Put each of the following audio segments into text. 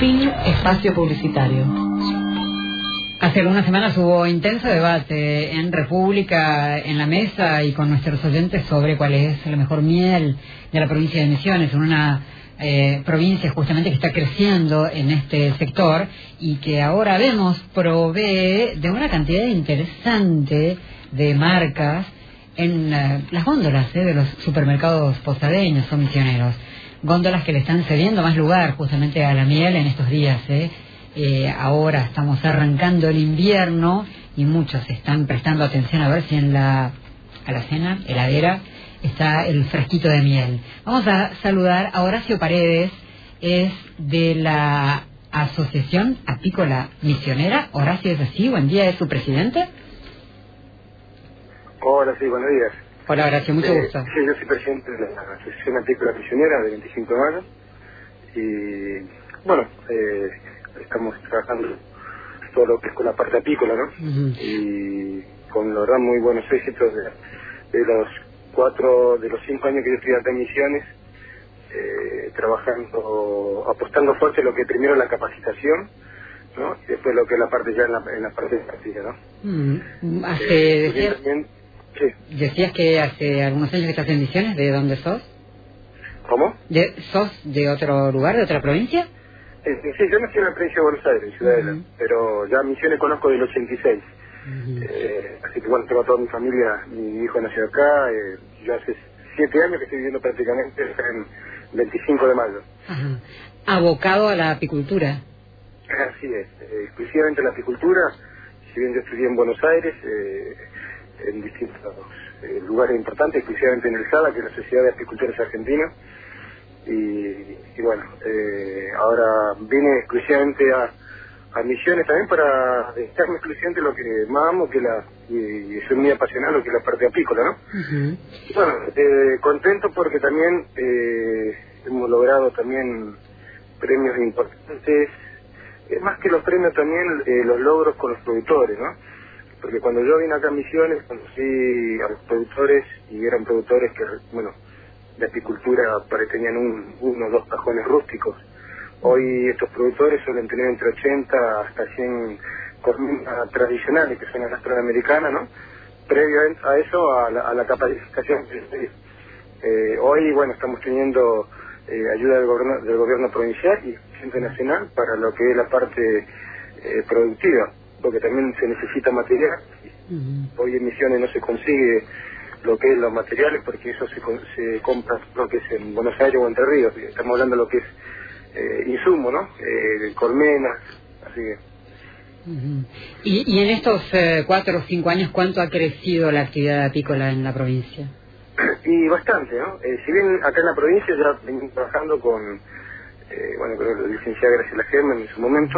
Fin espacio publicitario. Hace algunas semanas hubo intenso debate en República, en la mesa y con nuestros oyentes sobre cuál es la mejor miel de la provincia de Misiones, en una provincia justamente que está creciendo en este sector y que ahora vemos provee de una cantidad interesante de marcas en las góndolas de los supermercados posadeños o misioneros. Góndolas que le están cediendo más lugar justamente a la miel en estos días. Ahora estamos arrancando el invierno y muchos están prestando atención a ver si en la alacena, heladera, está el fresquito de miel. Vamos a saludar a Horacio Paredes, es de la Asociación Apícola Misionera. Horacio, ¿es así? Buen día, ¿es su presidente? Hola, sí, buenos días. Hola, Horacio, mucho gusto. Sí, yo soy presidente de la Asociación Apícola Misionera de 25 de mayo y, bueno, estamos trabajando todo lo que es con la parte apícola, ¿no? Y con, la verdad, muy buenos éxitos de los 5 años que yo estoy acá en Misiones, trabajando, apostando fuerte en lo que primero la capacitación, ¿no? Y después lo que es la parte ya en la parte de práctica, ¿no? Decías que hace algunos años que estás en Misiones. ¿De dónde sos? ¿Cómo? ¿Sos de otro lugar, de otra provincia? Sí, yo nací en la provincia de Buenos Aires, Ciudadela, pero ya Misiones conozco del 86. Así que bueno, tengo toda mi familia, mi hijo nació acá, yo hace 7 años que estoy viviendo prácticamente en 25 de mayo. ¿Abocado a la apicultura? Así es, exclusivamente la apicultura. Si bien yo estudié en Buenos Aires, en distintos lugares importantes, exclusivamente en el SADA, que es la Sociedad de Apicultores Argentinos, y bueno, ahora vine exclusivamente a Misiones también para dedicarme exclusivamente a lo que más amo, y soy muy apasionado, lo que es la parte apícola, ¿no? Y bueno, contento porque también hemos logrado también premios importantes, más que los premios también los logros con los productores, ¿no? Porque cuando yo vine acá a Misiones conocí a los productores y eran productores que, bueno, de apicultura tenían uno o dos cajones rústicos. Hoy estos productores suelen tener entre 80 hasta 100 colmenas tradicionales, que son las asuramericanas, ¿no? Previo a eso, a la capacitación. Hoy, bueno, estamos teniendo ayuda del gobierno provincial y gente nacional para lo que es la parte productiva, porque también se necesita material. Hoy en Misiones no se consigue lo que es los materiales, porque eso se compra lo que es en Buenos Aires o Entre Ríos. Estamos hablando de lo que es insumo, ¿no? Colmenas, así que... ¿Y en estos 4 o 5 años cuánto ha crecido la actividad apícola en la provincia? Y bastante, ¿no? Si bien acá en la provincia ya venimos trabajando con la licenciada Graciela Germen en su momento,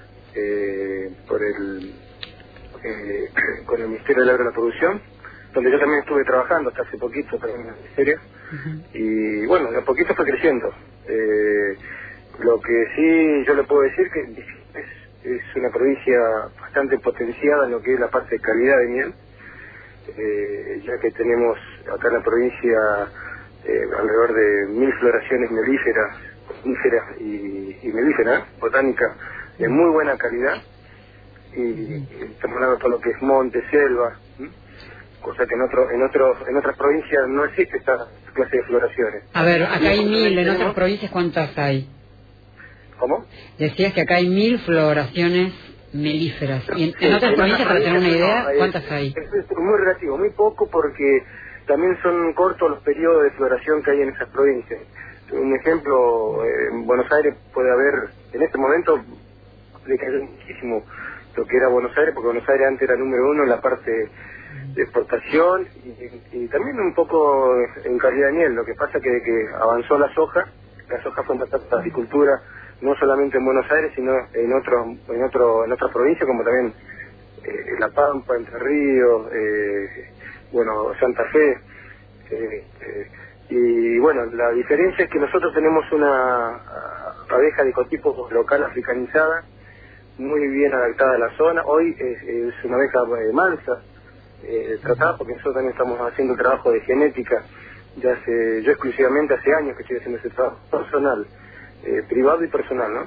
con el Ministerio de la Producción, donde yo también estuve trabajando hasta hace poquito también en el Ministerio, y bueno, de a poquito fue creciendo. Lo que sí yo le puedo decir que es una provincia bastante potenciada en lo que es la parte de calidad de miel, ya que tenemos acá en la provincia alrededor de 1000 floraciones melíferas y melíferas, botánicas, de muy buena calidad, y estamos hablando de todo lo que es monte, selva, cosa que en otras provincias no existe esta clase de floraciones. A ver, acá hay 1000, en otras provincias ¿cuántas hay? ¿Cómo? Decías que acá hay 1000 floraciones melíferas. ¿Y en otras provincias, para tener una idea, cuántas hay? Es muy relativo, muy poco, porque también son cortos los periodos de floración que hay en esas provincias. Un ejemplo, en Buenos Aires puede haber, en este momento, le cayó muchísimo lo que era Buenos Aires, porque Buenos Aires antes era número 1 en la parte de exportación y también un poco en calidad de miel. Lo que pasa que de que avanzó la soja fue una agricultura, no solamente en Buenos Aires, sino en otras provincias, como también La Pampa, Entre Ríos, Santa Fe. Y bueno, la diferencia es que nosotros tenemos una abeja de ecotipo local africanizada, muy bien adaptada a la zona. Hoy es una abeja mansa, tratada, porque nosotros también estamos haciendo trabajo de genética. Yo exclusivamente hace años que estoy haciendo ese trabajo personal, privado y personal, ¿no?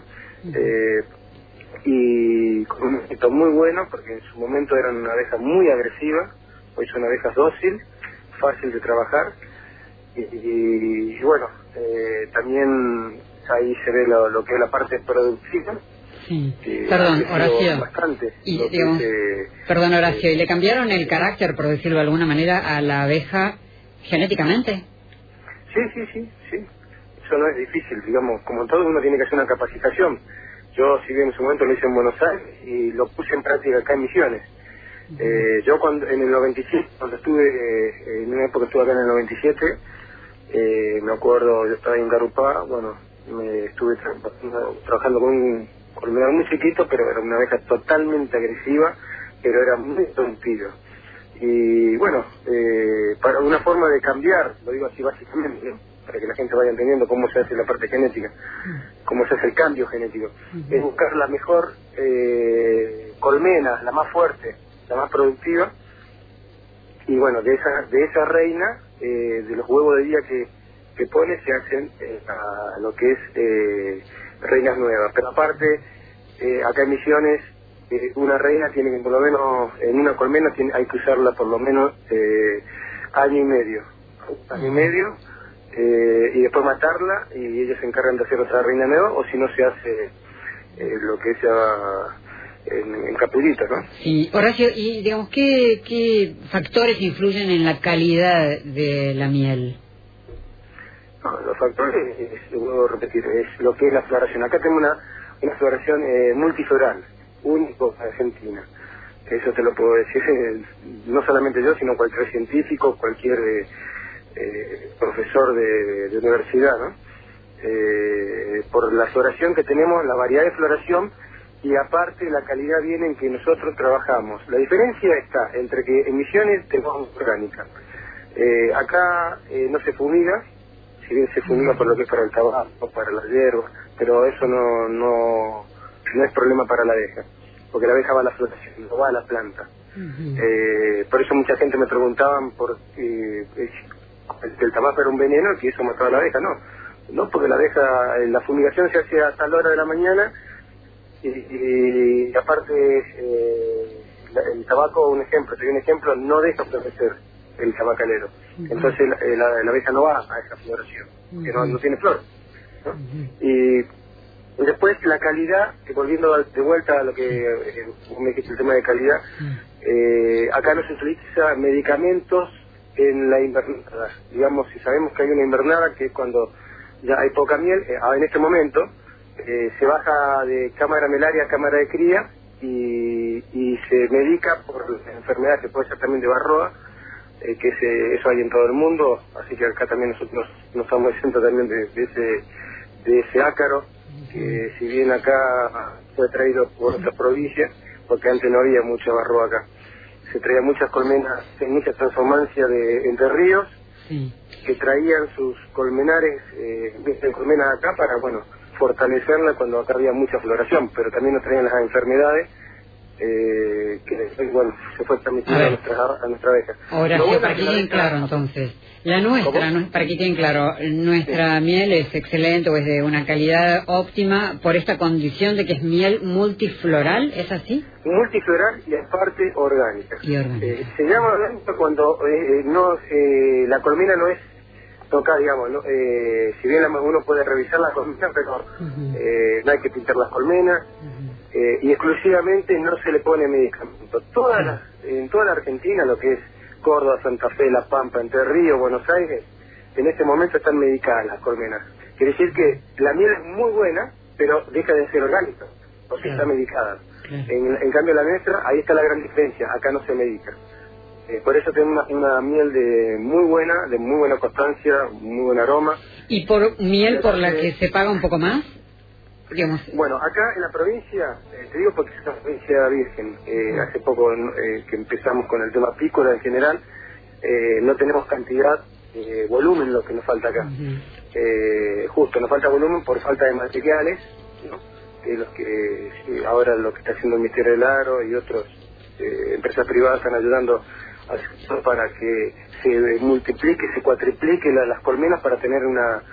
y con un éxito muy bueno, porque en su momento eran una abeja muy agresiva, hoy son abejas dócil, fácil de trabajar, y bueno, también ahí se ve lo que es la parte productiva. Sí. Perdón, Horacio. Bastante, y, digamos, perdón, Horacio, ¿y le cambiaron el carácter, por decirlo de alguna manera, a la abeja genéticamente? Sí. Eso no es difícil, digamos, como todo uno tiene que hacer una capacitación. Yo, si bien en su momento lo hice en Buenos Aires y lo puse en práctica acá en Misiones. Yo cuando en el 97, cuando estuve, en una época estuve acá en el 97, me acuerdo, yo estaba en Garupá, bueno, me estuve trabajando con un colmenar muy chiquito, pero era una abeja totalmente agresiva, pero era muy productiva. Y bueno, para una forma de cambiar, lo digo así básicamente, ¿no?, para que la gente vaya entendiendo cómo se hace la parte genética, cómo se hace el cambio genético, es buscar la mejor colmena, la más fuerte, la más productiva, y bueno, de esa reina, de los huevos de día que pone, se hacen a lo que es reinas nuevas. Pero aparte, acá en Misiones, una reina tiene que, por lo menos, en una colmena hay que usarla por lo menos año y medio, y después matarla, y ellos se encargan de hacer otra reina nueva, o si no se hace lo que sea en capullitos, ¿no? Sí, Horacio, y digamos, ¿qué factores influyen en la calidad de la miel? No, los factores, vuelvo a repetir, es lo que es la floración. Acá tengo una floración multifloral, único en Argentina. Eso te lo puedo decir, no solamente yo, sino cualquier científico, cualquier profesor de universidad, ¿no? Por la floración que tenemos, la variedad de floración, y aparte la calidad viene en que nosotros trabajamos. La diferencia está entre que en Misiones tenemos orgánica. Acá no se fumiga, si bien se fumiga por lo que es para el tabaco, para la hierba, pero eso no es problema para la abeja, porque la abeja va a la floración, no va a la planta. Por eso mucha gente me preguntaban por el tabaco era un veneno, que eso mataba a la abeja. No, porque la abeja, la fumigación se hace a tal hora de la mañana, y aparte el tabaco, un ejemplo, no deja florecer el tabacalero. Entonces la abeja no va a esa floración, que no tiene flor, ¿no? Y después la calidad, volviendo de vuelta a lo que me dijiste, el tema de calidad, acá no se utiliza medicamentos en la invernada. Digamos, si sabemos que hay una invernada, que es cuando ya hay poca miel, en este momento se baja de cámara melaria a cámara de cría, y se medica por enfermedad que puede ser también de Varroa, que eso hay en todo el mundo, así que acá también nosotros nos estamos exentos también de ese ácaro, que si bien acá fue traído por otras provincias, porque antes no había mucha Varroa acá, se traía muchas colmenas, mucha transhumancia de Entre Ríos, que traían sus colmenares, colmenas acá para, bueno, fortalecerla cuando acá había mucha floración, pero también nos traían las enfermedades, que bueno, se fue transmitiendo a nuestra abeja. Ahora sí, para que queden claro entonces, la nuestra, para que queden claro, nuestra miel es excelente, o es de una calidad óptima, por esta condición de que es miel multifloral, ¿es así? Multifloral y aparte orgánica. Se llama orgánica cuando la colmena no es toca, digamos, ¿no? Si bien uno puede revisar las colmenas, pero no hay que pintar las colmenas, y exclusivamente no se le pone medicamento. En toda la Argentina, lo que es Córdoba, Santa Fe, La Pampa, Entre Ríos, Buenos Aires, en este momento están medicadas las colmenas. Quiere decir que la miel es muy buena, pero deja de ser orgánica, porque está medicada. En cambio la nuestra, ahí está la gran diferencia, acá no se medica. Por eso tenemos una miel de muy buena constancia, muy buen aroma. ¿Y por miel por la que se paga un poco más? Digamos. Bueno, acá en la provincia, te digo porque es una provincia virgen, hace poco que empezamos con el tema apícola en general, no tenemos cantidad, volumen lo que nos falta acá. Justo nos falta volumen por falta de materiales, ¿no? Ahora lo que está haciendo el Ministerio del Agro y otras empresas privadas están ayudando para que se multiplique, se cuatriplique las colmenas para tener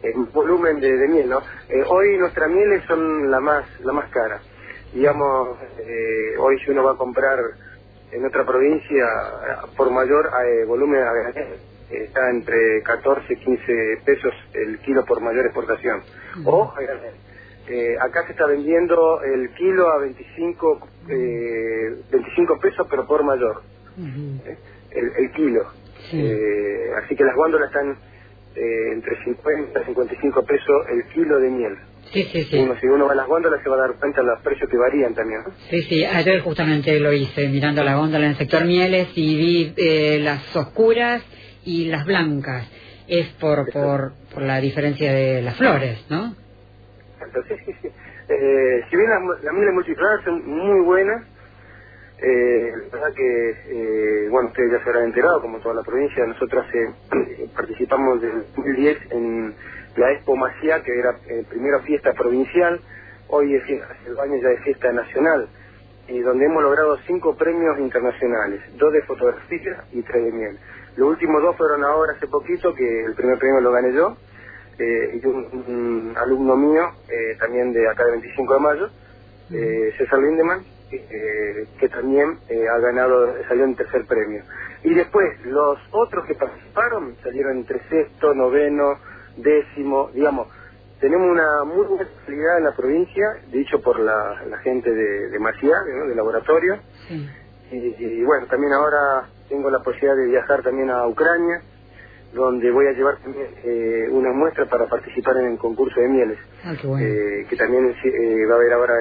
volumen de miel, ¿no? Hoy nuestras mieles son la más cara. Digamos, hoy si uno va a comprar en otra provincia por mayor volumen a granel, está entre 14 y 15 pesos el kilo por mayor exportación. O a granel. Acá se está vendiendo el kilo a 25 pesos, pero por mayor. El kilo. Sí. Así que las góndolas están entre 50 y 55 pesos el kilo de miel. Sí. Si uno va a las góndolas se va a dar cuenta de los precios que varían también, ¿no? Sí, ayer justamente lo hice mirando la góndola en el sector mieles y vi las oscuras y las blancas. Es por la diferencia de las flores, ¿no? Entonces, sí. Si bien las mieles multiflores son muy buenas, la verdad que, bueno, ustedes ya se habrán enterado, como toda la provincia, nosotros participamos desde el 2010 en la Expo Maciá, que era primero fiesta provincial, hoy hace 2 años ya es fiesta nacional, y donde hemos logrado 5 premios internacionales, 2 de fotografía y 3 de miel. Los últimos 2 fueron ahora hace poquito, que el primer premio lo gané yo, y un alumno mío, también de acá de 25 de mayo, César Lindemann, que también salió en tercer premio. Y después, los otros que participaron salieron entre sexto, noveno, décimo, digamos. Tenemos una muy buena calidad en la provincia, dicho por la gente de Maciá, ¿no? De laboratorio. Sí. Y bueno, también ahora tengo la posibilidad de viajar también a Ucrania, donde voy a llevar también una muestra para participar en el concurso de mieles, qué bueno. Que también va a haber ahora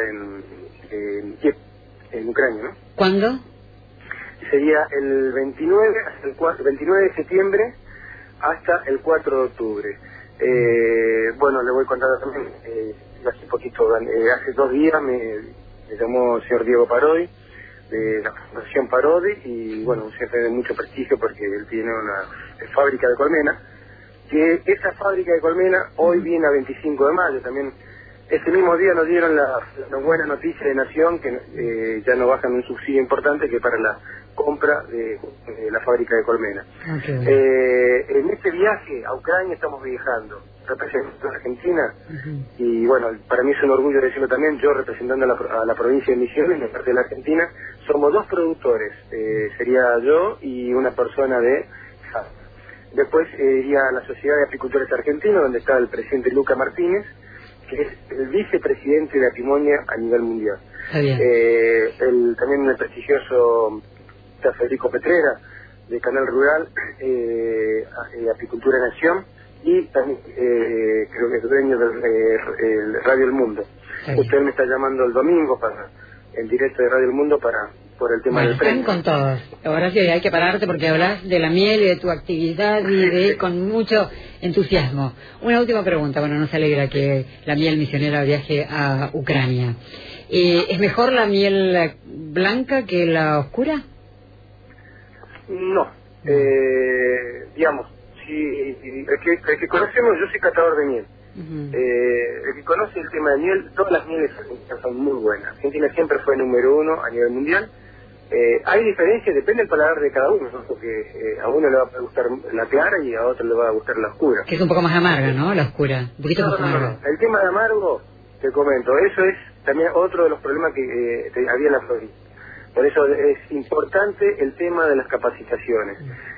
en Ucrania, ¿no? ¿Cuándo? Sería el 29 de septiembre hasta el 4 de octubre. Bueno, le voy contando también, hace poquito, hace 2 días me llamó el señor Diego Parodi, de la Fundación Parodi, y bueno, un jefe de mucho prestigio porque él tiene una fábrica de colmena, que esa fábrica de colmena hoy viene a 25 de mayo también. Ese mismo día nos dieron la buena noticia de Nación que ya nos bajan un subsidio importante que para la compra de la fábrica de colmena. En este viaje a Ucrania estamos viajando, representando a Argentina, y bueno, para mí es un orgullo decirlo también, yo representando a la provincia de Misiones, de parte de la Argentina, somos 2 productores, sería yo y una persona de Salta. Después iría a la Sociedad de Apicultores Argentinos, donde está el presidente Luca Martínez, que es el vicepresidente de Apimonia a nivel mundial. También el prestigioso Federico Petrera, de Canal Rural, Apicultura Nación, y también creo que es dueño del Radio El Mundo. Usted me está llamando el domingo en directo de Radio El Mundo por el tema del premio. Están con todos. Horacio, hay que pararte porque hablas de la miel y de tu actividad y con mucho entusiasmo. Una última pregunta. Bueno, nos alegra que la miel misionera viaje a Ucrania. ¿Es mejor la miel blanca que la oscura? No. Digamos, el que conocemos, yo soy catador de miel. El que conoce el tema de miel, todas las mieles son muy buenas. Argentina siempre fue número 1 a nivel mundial. Hay diferencias, depende del paladar de cada uno, ¿no? Porque a uno le va a gustar la clara y a otro le va a gustar la oscura. Que es un poco más amarga, ¿no? La oscura, un poquito más amarga. El tema de amargo, te comento, eso es también otro de los problemas que había en la provincia. Por eso es importante el tema de las capacitaciones.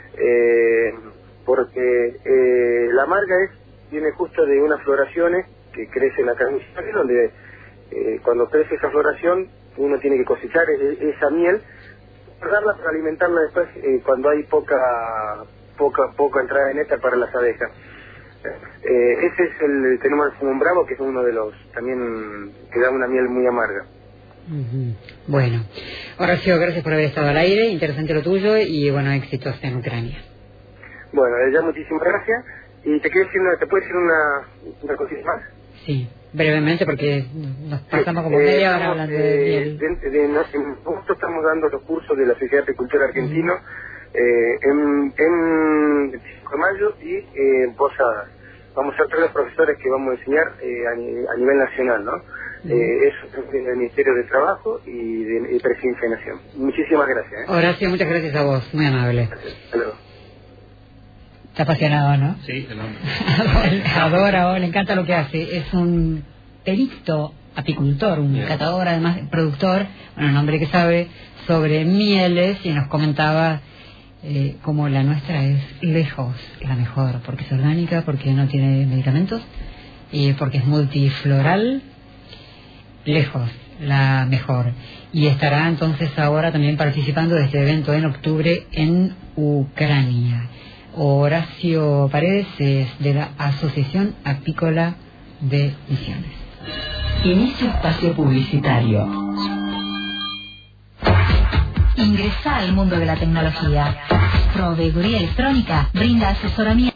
Porque la amarga viene justo de unas floraciones que crecen acá en Misiones, donde cuando crece esa floración uno tiene que cosechar esa miel, guardarla para alimentarla después cuando hay poca entrada de néctar para las abejas. Ese es tenemos el Simón Bravo, que es uno de los también que da una miel muy amarga. Bueno, Horacio, gracias por haber estado al aire, interesante lo tuyo y bueno, éxitos en Ucrania. Bueno, ya muchísimas gracias. Y te quiero decir ¿te puedo decir una cosita más? Sí, brevemente porque nos pasamos como media hora hablando de miel. Nosotros estamos dando los cursos de la Sociedad de Apicultura Argentino en 5 de mayo y en Posadas. Vamos a ser 3 los profesores que vamos a enseñar a nivel nacional, ¿no? Eso es del Ministerio de Trabajo y de Presidencia de Nación. Muchísimas gracias. Horacio, muchas gracias a vos, muy amable. Hasta luego. Está apasionado, ¿no? Sí, el hombre. Adora, le encanta lo que hace. Es un perito apicultor, un catador, además productor, bueno, un hombre que sabe sobre mieles, y nos comentaba cómo la nuestra es lejos la mejor, porque es orgánica, porque no tiene medicamentos y porque es multifloral, lejos la mejor. Y estará entonces ahora también participando de este evento en octubre en Ucrania. Horacio Paredes es de la Asociación Apícola de Misiones. Inicio espacio publicitario. Ingresa al mundo de la tecnología. Proveeduría Electrónica brinda asesoramiento.